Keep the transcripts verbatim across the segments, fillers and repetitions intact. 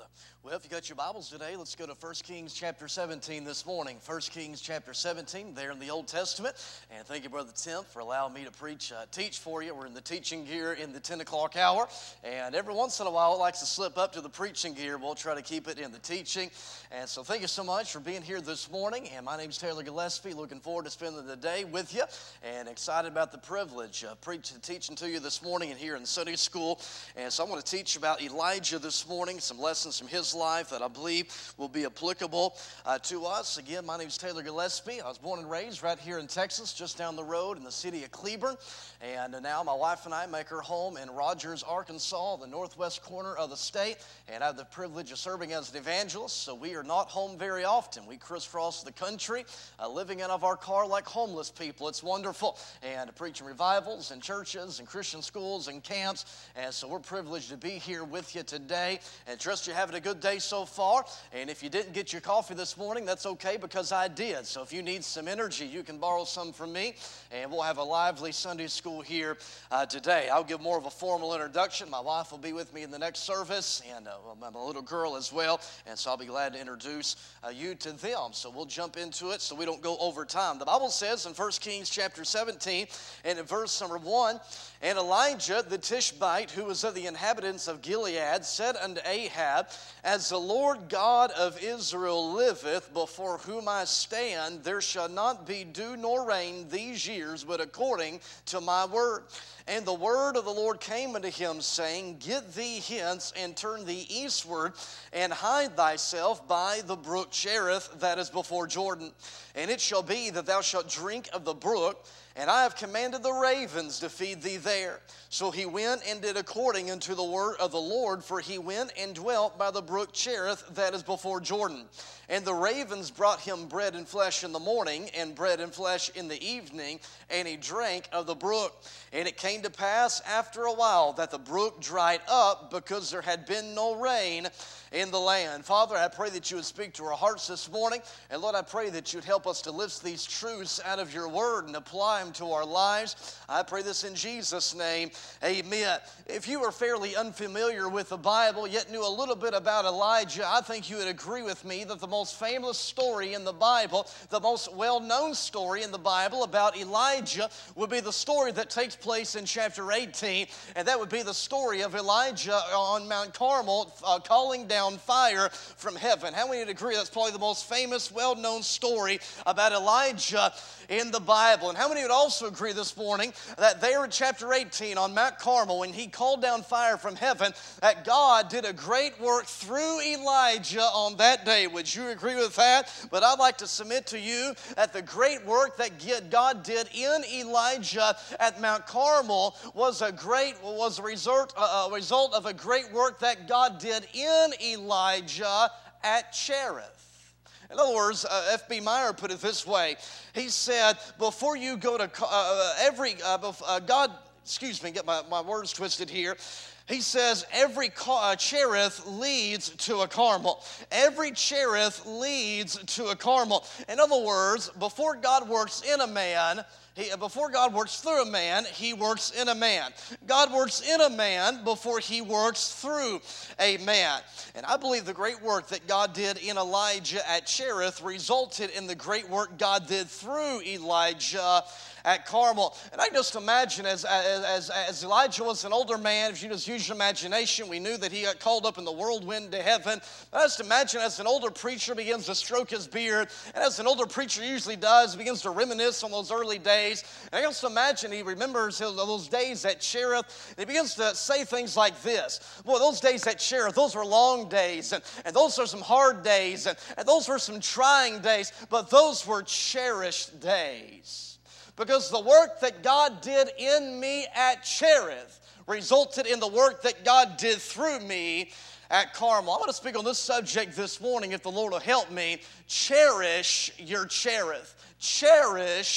Well, if you got your Bibles today, let's go to First Kings chapter seventeen this morning. First Kings chapter seventeen, there in the Old Testament. And thank you, Brother Tim, for allowing me to preach, uh, teach for you. We're in the teaching gear in the ten o'clock hour. And every once in a while, it likes to slip up to the preaching gear. We'll try to keep it in the teaching. And so thank you so much for being here this morning. And my name's Taylor Gillespie. Looking forward to spending the day with you. And excited about the privilege of preaching, teaching to you this morning and here in Sunday school. And so I want to teach about Elijah this morning, some lessons from his life that I believe will be applicable uh, to us. Again, my name is Taylor Gillespie. I was born and raised right here in Texas, just down the road in the city of Cleburne. And now my wife and I make our home in Rogers, Arkansas, the northwest corner of the state. And I have the privilege of serving as an evangelist, so we are not home very often. We crisscross the country, uh, living out of our car like homeless people. It's wonderful. And preaching revivals and churches and Christian schools and camps. And so we're privileged to be here with you today. And trust you're having a good day so far. And if you didn't get your coffee this morning, that's okay because I did. So if you need some energy, you can borrow some from me. And we'll have a lively Sunday school here uh, today. I'll give more of a formal introduction. My wife will be with me in the next service, and uh, my little girl as well. And so I'll be glad to introduce uh, you to them. So we'll jump into it so we don't go over time. The Bible says in First Kings chapter seventeen and in verse number one, "And Elijah the Tishbite, who was of the inhabitants of Gilead, said unto Ahab, As the Lord God of Israel liveth, before whom I stand, there shall not be dew nor rain these years, but according to my word. And the word of the Lord came unto him, saying, Get thee hence, and turn thee eastward, and hide thyself by the brook Cherith that is before Jordan. And it shall be that thou shalt drink of the brook, and I have commanded the ravens to feed thee there. So he went and did according unto the word of the Lord, for he went and dwelt by the brook Cherith that is before Jordan. And the ravens brought him bread and flesh in the morning, and bread and flesh in the evening, and he drank of the brook. And it came to pass after a while that the brook dried up, because there had been no rain in the land." Father, I pray that you would speak to our hearts this morning. And Lord, I pray that you'd help us to lift these truths out of your word and apply them to our lives. I pray this in Jesus' name. Amen. If you are fairly unfamiliar with the Bible, yet knew a little bit about Elijah, I think you would agree with me that the most famous story in the Bible, the most well-known story in the Bible about Elijah would be the story that takes place in chapter eighteen. And that would be the story of Elijah on Mount Carmel uh, calling down fire from heaven. How many would agree that's probably the most famous, well-known story about Elijah in the Bible? And how many would also agree this morning that there in chapter eighteen on Mount Carmel, when he called down fire from heaven, that God did a great work through Elijah on that day? Would you agree with that? But I'd like to submit to you that the great work that God did in Elijah at Mount Carmel was a great was a result, a result of a great work that God did in Elijah at Cherith. In other words, uh, F B Meyer put it this way. He said, before you go to uh, every, uh, uh, God, excuse me, get my, my words twisted here. He says every uh, Cherith leads to a Carmel. Every Cherith leads to a Carmel. In other words, before God works in a man, He, before God works through a man, he works in a man. God works in a man before he works through a man. And I believe the great work that God did in Elijah at Cherith resulted in the great work God did through Elijah at Carmel. And I just imagine as, as, as Elijah was an older man, if you just use your imagination, we knew that he got called up in the whirlwind to heaven. But I just imagine as an older preacher begins to stroke his beard, and as an older preacher usually does, begins to reminisce on those early days. And I just imagine he remembers those days at Cherith, and he begins to say things like this. Boy, those days at Cherith, those were long days, and, and those are some hard days, and, and those were some trying days, but those were cherished days. Because the work that God did in me at Cherith resulted in the work that God did through me at Carmel. I want to speak on this subject this morning, if the Lord will help me. Cherish your Cherith. Cherish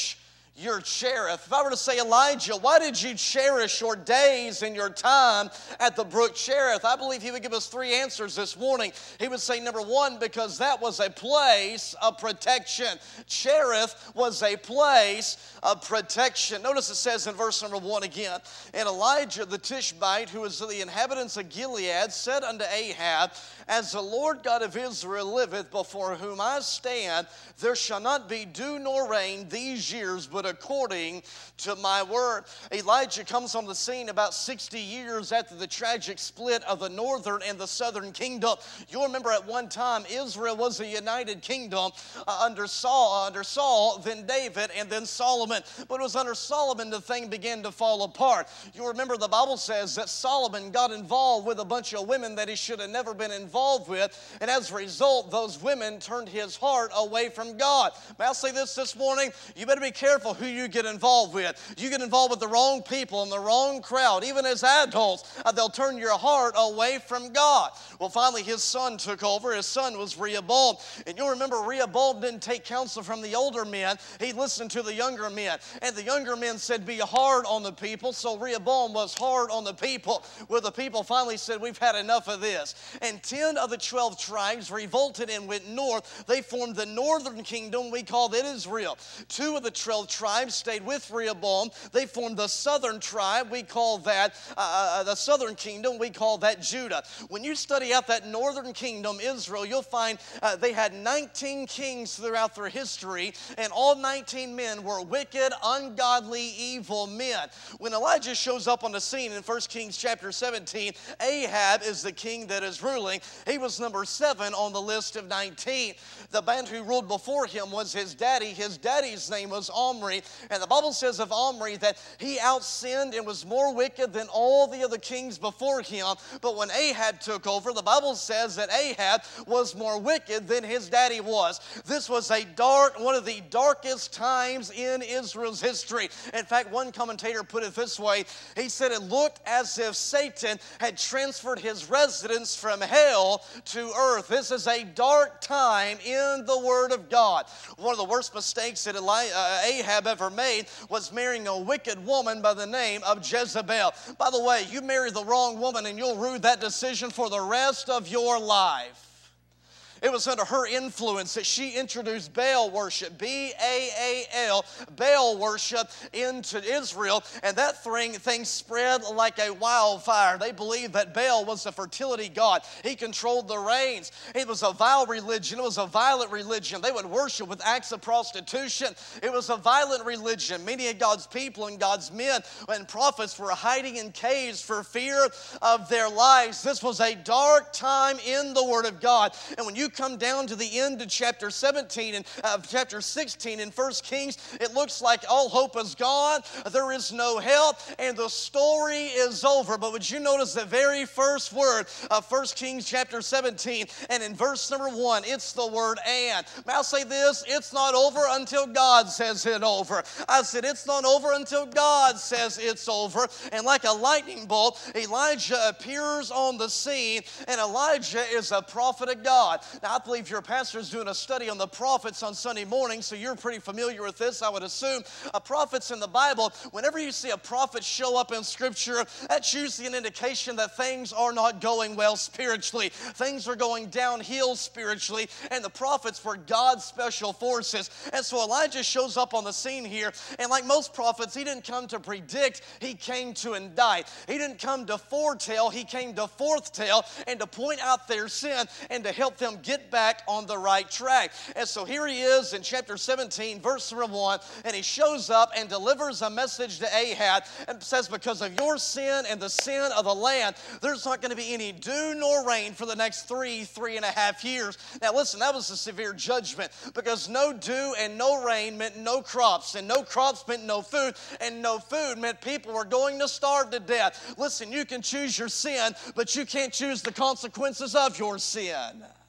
your Cherith. If I were to say, Elijah, why did you cherish your days and your time at the brook Cherith? I believe he would give us three answers this morning. He would say, number one, because that was a place of protection. Cherith was a place of protection. Notice it says in verse number one again, and Elijah the Tishbite, who was of the inhabitants of Gilead, said unto Ahab, as the Lord God of Israel liveth, before whom I stand, there shall not be dew nor rain these years, but according to my word. Elijah comes on the scene about sixty years after the tragic split of the northern and the southern kingdom. You'll remember at one time Israel was a united kingdom uh, under Saul, uh, under Saul, then David, and then Solomon. But it was under Solomon the thing began to fall apart. You remember the Bible says that Solomon got involved with a bunch of women that he should have never been involved with, and as a result, those women turned his heart away from God. May I say this this morning? You better be careful who you get involved with. You get involved with the wrong people and the wrong crowd, even as adults, uh, they'll turn your heart away from God. Well, finally, his son took over. His son was Rehoboam. And you'll remember Rehoboam didn't take counsel from the older men. He listened to the younger men. And the younger men said, be hard on the people. So Rehoboam was hard on the people, where the people finally said, we've had enough of this. And ten of the twelve tribes revolted and went north. They formed the northern kingdom. We called it Israel. Two of the twelve tribes stayed with Rehoboam. They formed the southern tribe. We call that uh, the southern kingdom. We call that Judah. When you study out that northern kingdom, Israel, you'll find uh, they had nineteen kings throughout their history, and all nineteen men were wicked, ungodly, evil men. When Elijah shows up on the scene in First Kings chapter seventeen, Ahab is the king that is ruling. He was number seven on the list of nineteen. The man who ruled before him was his daddy. His daddy's name was Omri, and the Bible says of Omri that he outsinned and was more wicked than all the other kings before him. But when Ahab took over, the Bible says that Ahab was more wicked than his daddy was. This was a dark, one of the darkest times in Israel's history. In fact, one commentator put it this way. He said it looked as if Satan had transferred his residence from hell to earth. This is a dark time in the Word of God. One of the worst mistakes that Eli- uh, Ahab ever made was marrying a wicked woman by the name of Jezebel. By the way, you marry the wrong woman and you'll rue that decision for the rest of your life. It was under her influence that she introduced Baal worship, B A A L, Baal worship into Israel, and that thing, thing spread like a wildfire. They believed that Baal was the fertility god. He controlled the rains. It was a vile religion. It was a violent religion. They would worship with acts of prostitution. It was a violent religion. Many of God's people and God's men and prophets were hiding in caves for fear of their lives. This was a dark time in the Word of God. And when you come down to the end of chapter seventeen and uh, chapter sixteen in First Kings, it looks like all hope is gone. There is no help, and the story is over. But would you notice the very first word of First Kings chapter seventeen, and in verse number one, it's the word and. May I say this? It's not over until God says it's over. I said it's not over until God says it's over. And like a lightning bolt, Elijah appears on the scene, and Elijah is a prophet of God. Now, I believe your pastor is doing a study on the prophets on Sunday morning, so you're pretty familiar with this, I would assume. Uh, prophets in the Bible, whenever you see a prophet show up in Scripture, that's usually an indication that things are not going well spiritually. Things are going downhill spiritually, and the prophets were God's special forces. And so Elijah shows up on the scene here, and like most prophets, he didn't come to predict, he came to indict. He didn't come to foretell, he came to forthtell, and to point out their sin and to help them get back on the right track. And so here he is in chapter seventeen, verse number one, and he shows up and delivers a message to Ahab and says, because of your sin and the sin of the land, there's not going to be any dew nor rain for the next three, three and a half years. Now listen, that was a severe judgment, because no dew and no rain meant no crops, and no crops meant no food, and no food meant people were going to starve to death. Listen, you can choose your sin, but you can't choose the consequences of your sin.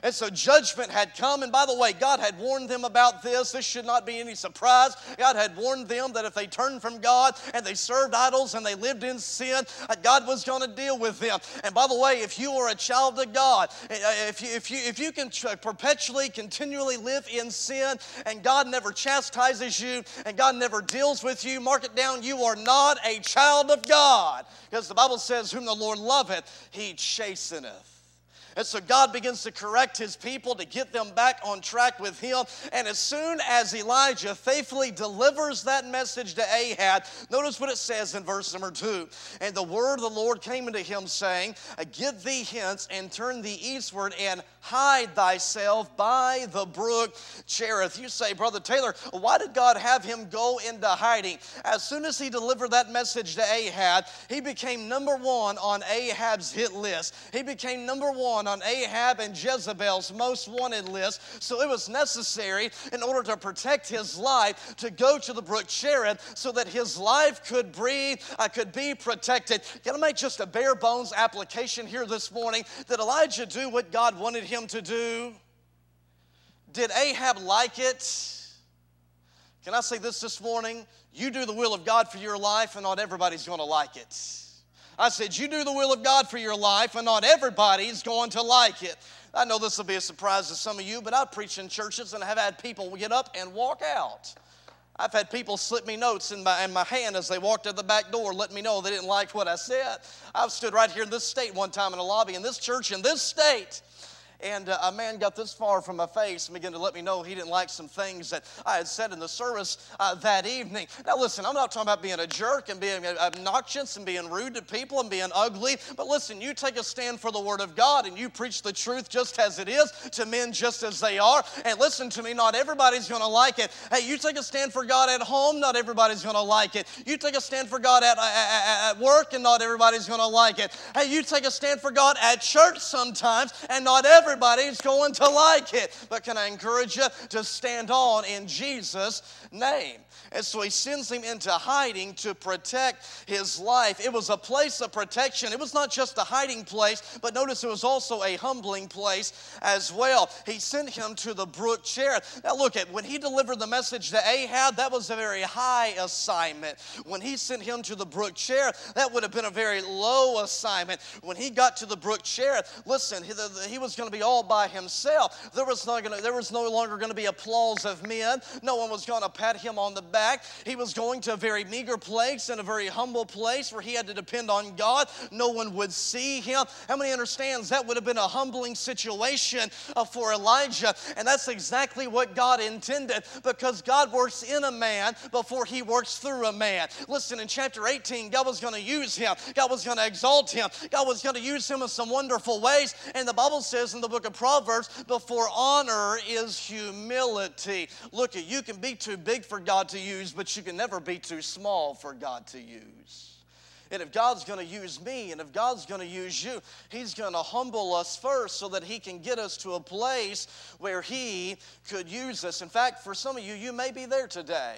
And so judgment had come. And by the way, God had warned them about this. This should not be any surprise. God had warned them that if they turned from God and they served idols and they lived in sin, God was going to deal with them. And by the way, if you are a child of God, if you, if you, if you can perpetually, continually live in sin and God never chastises you and God never deals with you, mark it down, you are not a child of God. Because the Bible says, whom the Lord loveth, he chasteneth. And so God begins to correct his people to get them back on track with him. And as soon as Elijah faithfully delivers that message to Ahab, notice what it says in verse number two. And the word of the Lord came unto him, saying, Get thee hence, and turn thee eastward, and hide thyself by the brook Cherith. You say, Brother Taylor, why did God have him go into hiding? As soon as he delivered that message to Ahab, he became number one on Ahab's hit list. He became number one on Ahab and Jezebel's most wanted list. So it was necessary, in order to protect his life, to go to the brook Cherith so that his life could breathe, uh, could be protected. Can I make just a bare bones application here this morning? Did Elijah do what God wanted him to do? Did Ahab like it? Can I say this this morning? You do the will of God for your life, and not everybody's going to like it. I said, you do the will of God for your life, and not everybody's going to like it. I know this will be a surprise to some of you, but I've preached in churches and have had people get up and walk out. I've had people slip me notes in my, in my hand as they walked out the back door, letting me know they didn't like what I said. I've stood right here in this state one time in a lobby in this church in this state. And uh, a man got this far from my face and began to let me know he didn't like some things that I had said in the service uh, that evening. Now listen, I'm not talking about being a jerk and being obnoxious and being rude to people and being ugly. But listen, you take a stand for the Word of God and you preach the truth just as it is to men just as they are. And listen to me, not everybody's going to like it. Hey, you take a stand for God at home, not everybody's going to like it. You take a stand for God at, at, at work and not everybody's going to like it. Hey, you take a stand for God at church sometimes and not everybody Everybody's going to like it. But can I encourage you to stand on in Jesus' name? And so he sends him into hiding to protect his life. It was a place of protection. It was not just a hiding place, but notice it was also a humbling place as well. He sent him to the brook Cherith. Now look at, when he delivered the message to Ahab, that was a very high assignment. When he sent him to the brook Cherith, that would have been a very low assignment. When he got to the brook Cherith, listen, he, the, he was going to be all by himself. There was, not gonna, there was no longer going to be applause of men. No one was going to pat him on the back. He was going to a very meager place and a very humble place where he had to depend on God. No one would see him. How many understands that would have been a humbling situation uh, for Elijah? And that's exactly what God intended, because God works in a man before he works through a man. Listen, in chapter eighteen, God was going to use him. God was going to exalt him. God was going to use him in some wonderful ways. And the Bible says in the book of Proverbs, before honor is humility. Look, you can be too big for God to use, but you can never be too small for God to use. And if God's going to use me, and if God's going to use you, he's going to humble us first so that he can get us to a place where he could use us. In fact, for some of you, you may be there today.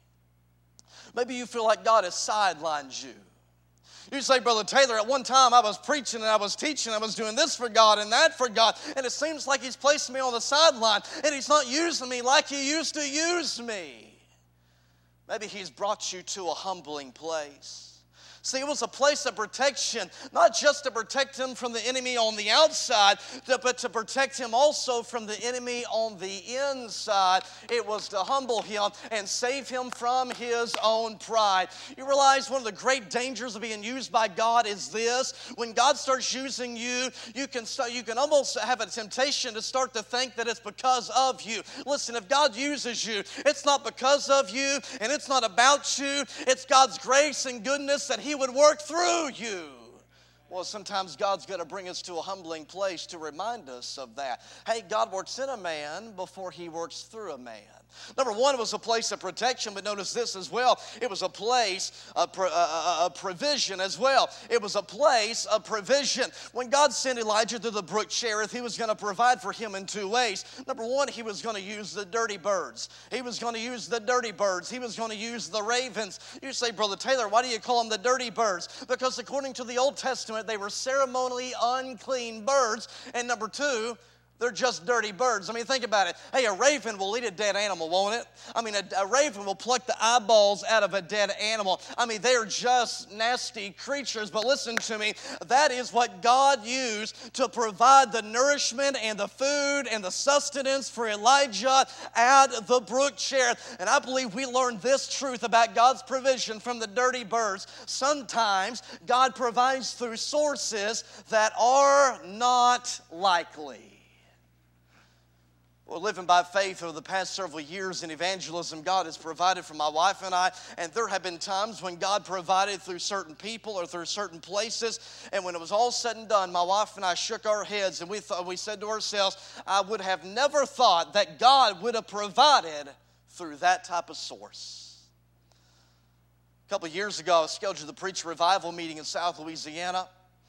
Maybe you feel like God has sidelined you. You say, Brother Taylor, at one time I was preaching and I was teaching, I was doing this for God and that for God, and it seems like he's placed me on the sideline and he's not using me like he used to use me. Maybe he's brought you to a humbling place. See, it was a place of protection, not just to protect him from the enemy on the outside, but to protect him also from the enemy on the inside. It was to humble him and save him from his own pride. You realize one of the great dangers of being used by God is this: when God starts using you, you can start, you can almost have a temptation to start to think that it's because of you. Listen, if God uses you, it's not because of you, and it's not about you. It's God's grace and goodness that he would work through you. Well, sometimes God's going to bring us to a humbling place to remind us of that. Hey, God works in a man before he works through a man. Number one, it was a place of protection, but notice this as well. It was a place of pro- uh, uh, provision as well. It was a place of provision. When God sent Elijah to the brook Cherith, he was going to provide for him in two ways. Number one, he was going to use the dirty birds. He was going to use the dirty birds. He was going to use the ravens. You say, Brother Taylor, why do you call them the dirty birds? Because according to the Old Testament, they were ceremonially unclean birds. And number two, They're just dirty birds. I mean, think about it. Hey, a raven will eat a dead animal, won't it? I mean, a, a raven will pluck the eyeballs out of a dead animal. I mean, they are just nasty creatures. But listen to me. That is what God used to provide the nourishment and the food and the sustenance for Elijah at the brook Cherith. And I believe we learn this truth about God's provision from the dirty birds. Sometimes God provides through sources that are not likely. We're living by faith over the past several years in evangelism. God has provided for my wife and I, and there have been times when God provided through certain people or through certain places, and when it was all said and done, my wife and I shook our heads and we thought, we said to ourselves, I would have never thought that God would have provided through that type of source. A couple of years ago, I was scheduled to preach a revival meeting in South Louisiana.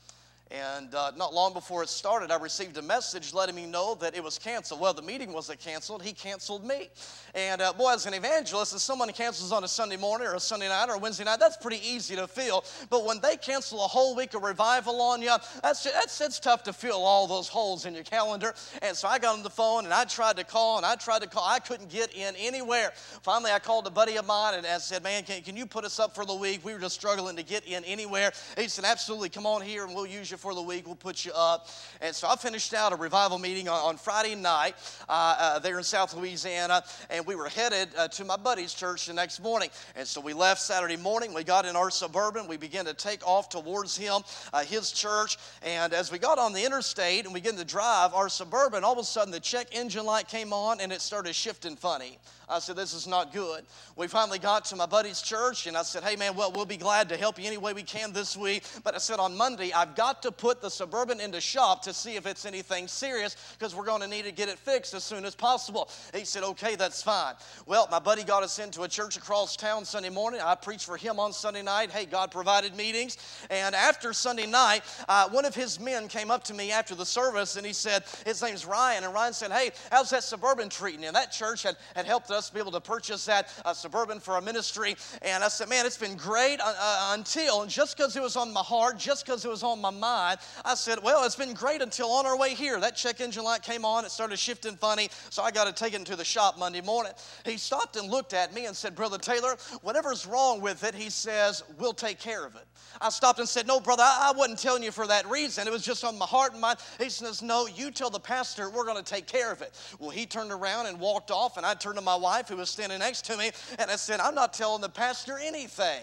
And uh, not long before it started, I received a message letting me know that it was canceled. Well, the meeting wasn't canceled. He canceled me. And uh, boy, as an evangelist, if someone cancels on a Sunday morning or a Sunday night or a Wednesday night, that's pretty easy to feel. But when they cancel a whole week of revival on you, that's, that's it's tough to fill all those holes in your calendar. And so I got on the phone and I tried to call and I tried to call. I couldn't get in anywhere. Finally, I called a buddy of mine and I said, man, can, can you put us up for the week? We were just struggling to get in anywhere. He said, absolutely, come on here and we'll use you for the week. We'll put you up. And so I finished out a revival meeting on, on Friday night uh, uh, there in South Louisiana, and we were headed uh, to my buddy's church the next morning. And so we left Saturday morning. We got in our Suburban. We began to take off towards him, uh, his church. And as we got on the interstate and we began to drive our Suburban, all of a sudden the check engine light came on and it started shifting funny. I said, this is not good. We finally got to my buddy's church, and I said, hey, man, well, we'll be glad to help you any way we can this week. But I said, on Monday, I've got to put the Suburban into shop to see if it's anything serious because we're going to need to get it fixed as soon as possible. He said, okay, that's fine. Well, my buddy got us into a church across town Sunday morning. I preached for him on Sunday night. Hey, God provided meetings. And after Sunday night, uh, one of his men came up to me after the service, and he said, his name's Ryan. And Ryan said, hey, how's that Suburban treating you? And that church had, had helped us be able to purchase that uh, Suburban for our ministry. And I said, man, it's been great uh, uh, until, and just because it was on my heart, just because it was on my mind, I said, well, it's been great until on our way here. That check engine light came on. It started shifting funny, so I got to take it into the shop Monday morning. He stopped and looked at me and said, Brother Taylor, whatever's wrong with it, he says, we'll take care of it. I stopped and said, no, brother, I, I wasn't telling you for that reason. It was just on my heart and mind. He says, no, you tell the pastor we're going to take care of it. Well, he turned around and walked off, and I turned to my wife who was standing next to me, and I said, I'm not telling the pastor anything.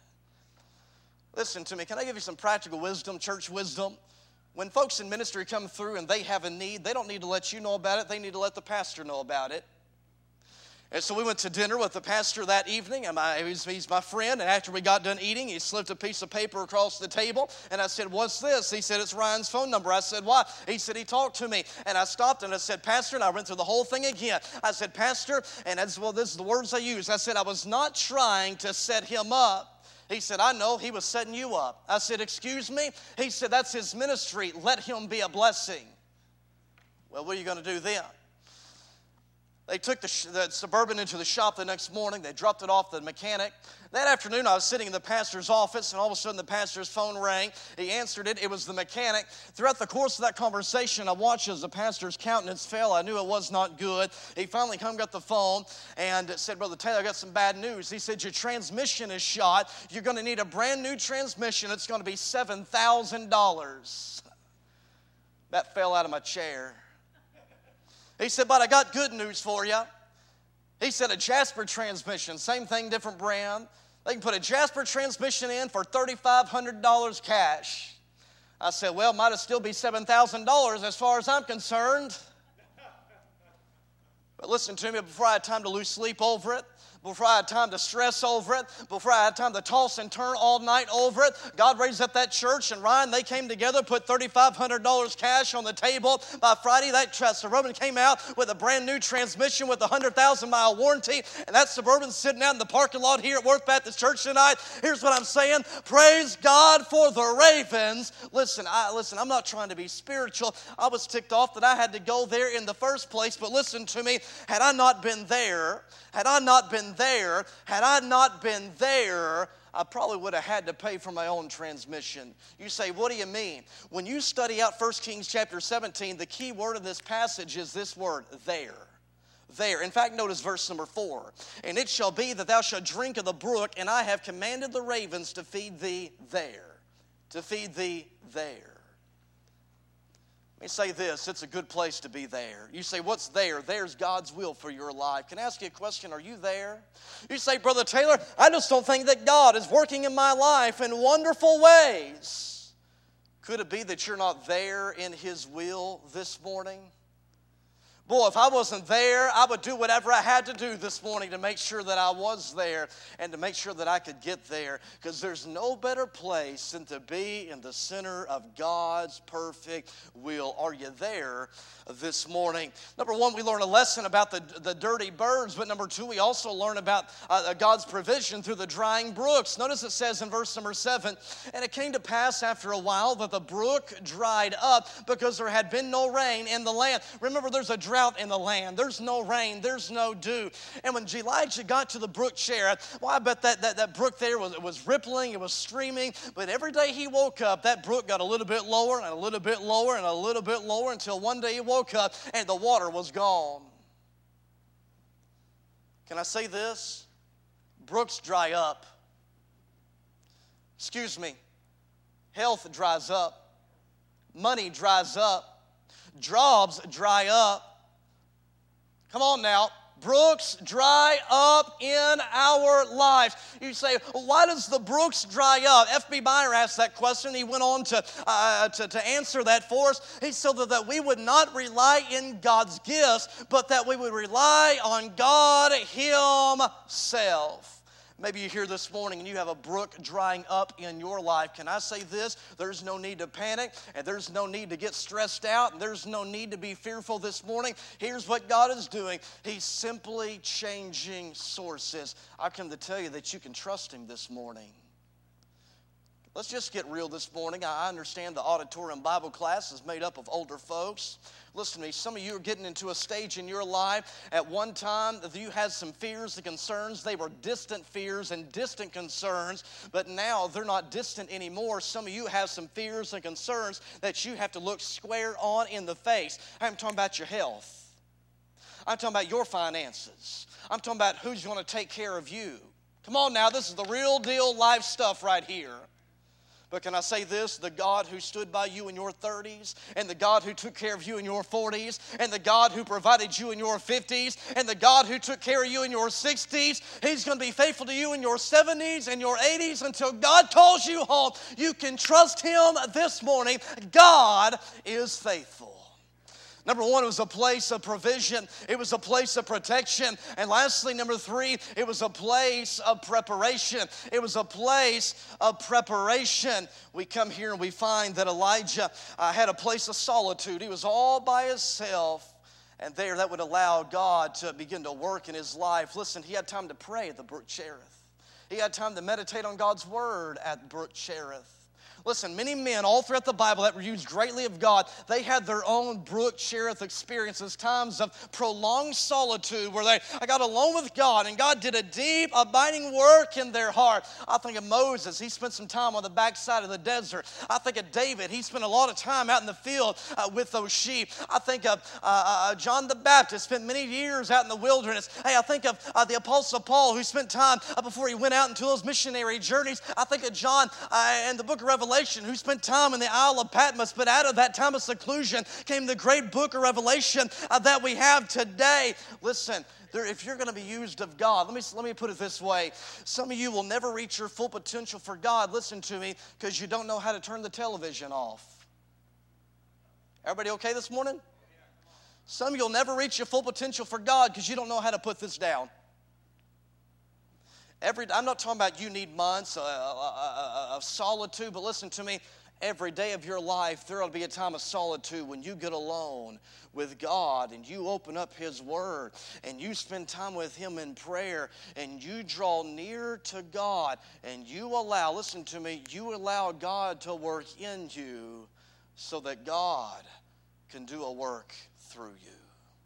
Listen to me. Can I give you some practical wisdom, church wisdom? When folks in ministry come through and they have a need, they don't need to let you know about it. They need to let the pastor know about it. And so we went to dinner with the pastor that evening, and my, he's, he's my friend, and after we got done eating, he slipped a piece of paper across the table, and I said, what's this? He said, it's Ryan's phone number. I said, why? He said, he talked to me, and I stopped, and I said, Pastor, and I went through the whole thing again. I said, Pastor, and as well, this is the words I used. I said, I was not trying to set him up. He said, I know, he was setting you up. I said, excuse me? He said, that's his ministry. Let him be a blessing. Well, what are you going to do then? They took the, the Suburban into the shop the next morning. They dropped it off to the mechanic. That afternoon, I was sitting in the pastor's office, and all of a sudden, the pastor's phone rang. He answered it. It was the mechanic. Throughout the course of that conversation, I watched as the pastor's countenance fell. I knew it was not good. He finally come got the phone and said, Brother Taylor, I got some bad news. He said, your transmission is shot. You're going to need a brand new transmission. It's going to be seven thousand dollars. That fell out of my chair. He said, but I got good news for you. He said a Jasper transmission, same thing, different brand. They can put a Jasper transmission in for thirty-five hundred dollars cash. I said, well, might it still be seven thousand dollars as far as I'm concerned. But listen to me, before I had time to lose sleep over it, before I had time to stress over it, before I had time to toss and turn all night over it, God raised up that church, and Ryan, they came together, put thirty-five hundred dollars cash on the table. By Friday, that Suburban came out with a brand new transmission with a one hundred thousand mile warranty, and that Suburban's sitting out in the parking lot here at Worth Baptist Church tonight. Here's what I'm saying. Praise God for the Ravens. Listen, I, listen, I'm not trying to be spiritual. I was ticked off that I had to go there in the first place, but listen to me. Had I not been there, had I not been there, had I not been there, I probably would have had to pay for my own transmission. You say, what do you mean? When you study out First Kings chapter seventeen, the key word in this passage is this word, there. There. In fact, notice verse number four. And it shall be that thou shalt drink of the brook, and I have commanded the ravens to feed thee there. To feed thee there. Let me say this, it's a good place to be there. You say, what's there? There's God's will for your life. Can I ask you a question? Are you there? You say, Brother Taylor, I just don't think that God is working in my life in wonderful ways. Could it be that you're not there in His will this morning? Boy, if I wasn't there, I would do whatever I had to do this morning to make sure that I was there and to make sure that I could get there. Because there's no better place than to be in the center of God's perfect will. Are you there this morning? Number one, we learn a lesson about the, the dirty birds. But number two, we also learn about uh, God's provision through the drying brooks. Notice it says in verse number seven, and it came to pass after a while that the brook dried up because there had been no rain in the land. Remember, there's a drought in the land. There's no rain. There's no dew. And when Elijah got to the brook Cherith, well, I bet that, that, that brook there was, it was rippling, it was streaming. But every day he woke up, that brook got a little bit lower and a little bit lower and a little bit lower until one day he woke up and the water was gone. Can I say this? Brooks dry up. Excuse me. Health dries up. Money dries up. Jobs dry up. Come on now. Brooks dry up in our lives. You say, well, why does the brooks dry up? F B Meyer asked that question. He went on to, uh, to, to answer that for us. He said that, that we would not rely in God's gifts, but that we would rely on God Himself. Maybe you're here this morning and you have a brook drying up in your life. Can I say this? There's no need to panic, and there's no need to get stressed out, and there's no need to be fearful this morning. Here's what God is doing. He's simply changing sources. I come to tell you that you can trust Him this morning. Let's just get real this morning. I understand the auditorium Bible class is made up of older folks. Listen to me, some of you are getting into a stage in your life. At one time, you had some fears and concerns. They were distant fears and distant concerns, but now they're not distant anymore. Some of you have some fears and concerns that you have to look square on in the face. I'm talking about your health. I'm talking about your finances. I'm talking about who's going to take care of you. Come on now, this is the real deal life stuff right here. But can I say this? The God who stood by you in your thirties, and the God who took care of you in your forties, and the God who provided you in your fifties, and the God who took care of you in your sixties, He's going to be faithful to you in your seventies and your eighties until God calls you home. You can trust Him this morning. God is faithful. Number one, it was a place of provision. It was a place of protection. And lastly, number three, it was a place of preparation. It was a place of preparation. We come here and we find that Elijah uh, had a place of solitude. He was all by himself. And there, that would allow God to begin to work in his life. Listen, he had time to pray at the brook Cherith. He had time to meditate on God's word at brook Cherith. Listen, many men all throughout the Bible that were used greatly of God, they had their own brook Cherith experiences, times of prolonged solitude where they I got alone with God and God did a deep, abiding work in their heart. I think of Moses. He spent some time on the backside of the desert. I think of David. He spent a lot of time out in the field uh, with those sheep. I think of uh, uh, John the Baptist, spent many years out in the wilderness. Hey, I think of uh, the Apostle Paul, who spent time uh, before he went out into those missionary journeys. I think of John uh, in the book of Revelation, who spent time in the Isle of Patmos, but out of that time of seclusion came the great book of Revelation uh, that we have today. Listen, there, if you're going to be used of God, let me, let me put it this way. Some of you will never reach your full potential for God, listen to me, because you don't know how to turn the television off. Everybody okay this morning? Some of you will never reach your full potential for God because you don't know how to put this down. Every, I'm not talking about you need months uh, uh, uh, of solitude, but listen to me. Every day of your life, there ought to be a time of solitude when you get alone with God and you open up His Word and you spend time with Him in prayer and you draw near to God and you allow, listen to me, you allow God to work in you so that God can do a work through you.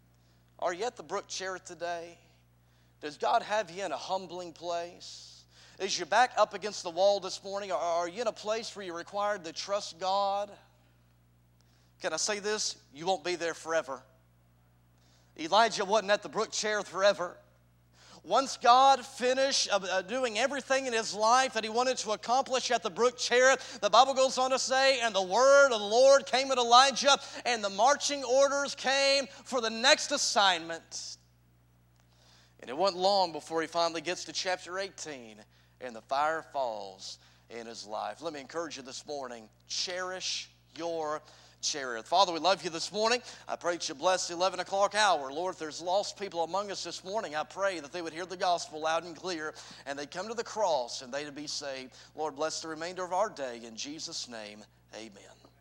Are you at the brook Cherith today? Does God have you in a humbling place? Is your back up against the wall this morning? Or are you in a place where you're required to trust God? Can I say this? You won't be there forever. Elijah wasn't at the brook Cherith forever. Once God finished uh, doing everything in his life that he wanted to accomplish at the brook Cherith, the Bible goes on to say, and the word of the Lord came to Elijah, and the marching orders came for the next assignment. And it wasn't long before he finally gets to chapter eighteen, and the fire falls in his life. Let me encourage you this morning, cherish your Cherith. Father, we love you this morning. I pray that you bless the eleven o'clock hour. Lord, if there's lost people among us this morning, I pray that they would hear the gospel loud and clear, and they'd come to the cross, and they'd be saved. Lord, bless the remainder of our day. In Jesus' name, amen.